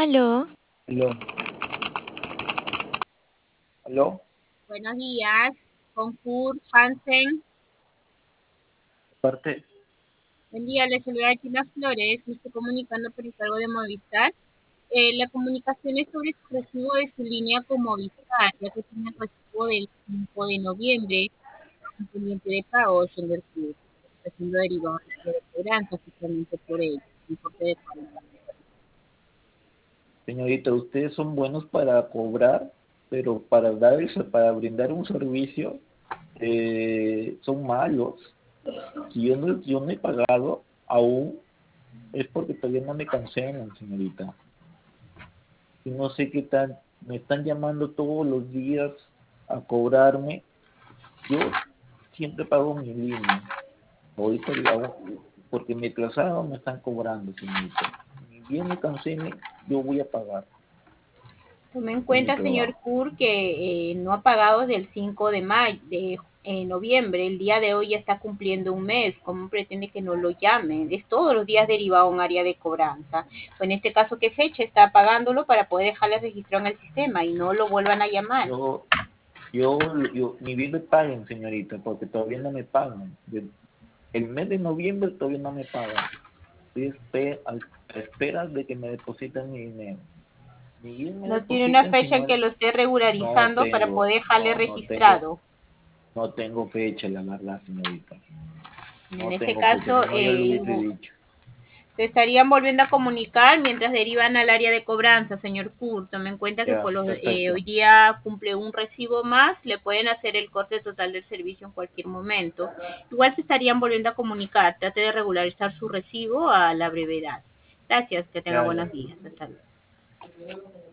Aló, Aló, aló, Buenos días, con Kurt Hansen. parte, Buen día, les saluda China Flores. Me estoy comunicando por el cargo de Movistar. La comunicación es sobre su recibo de su línea con Movistar, ya que tiene el recibo del 5 de noviembre, un pendiente de pago, señor Kurt. Está siendo derivado de cobranza justamente por él, un importe de 40. señorita, ustedes son buenos para cobrar, pero para brindar un servicio, son malos. Si yo no he pagado aún, es porque todavía no me cancelan, señorita. Y no sé qué tal, me están llamando todos los días a cobrarme. Yo siempre pago mi línea. Ahorita porque me atrasaron, me están cobrando, señorita. Ni bien me cancelen, yo voy a pagar Tome en por mi cuenta, señor trabajo. Kur, que no ha pagado desde el 5 de mayo, de noviembre. El día de hoy ya está cumpliendo un mes. ¿Cómo pretende que no lo llamen? Es todos los días derivado a un área de cobranza. O en este caso, ¿qué fecha está pagándolo para poder dejarle registrado en el sistema y no lo vuelvan a llamar? Yo, ni bien me paguen, señorita, porque todavía no me pagan. El mes de noviembre todavía no me pagan. Estoy a espera de que me depositen mi dinero. Ni bien me No tiene una depositen, fecha en que señor, lo esté no regularizando para tengo, poder dejarle no tengo, registrado. no tengo fecha, la verdad, señorita. En No este tengo fecha, caso, si no ya lo hubiese dicho. se estarían volviendo a comunicar mientras derivan al área de cobranza, señor Kurt. Tome en cuenta que Ya, hoy perfecto. día cumple un recibo más, le pueden hacer el corte total del servicio en cualquier momento. Igual se estarían volviendo a comunicar. Trate de regularizar su recibo a la brevedad. Gracias, que tenga Ya, ya. buenos días. Hasta luego.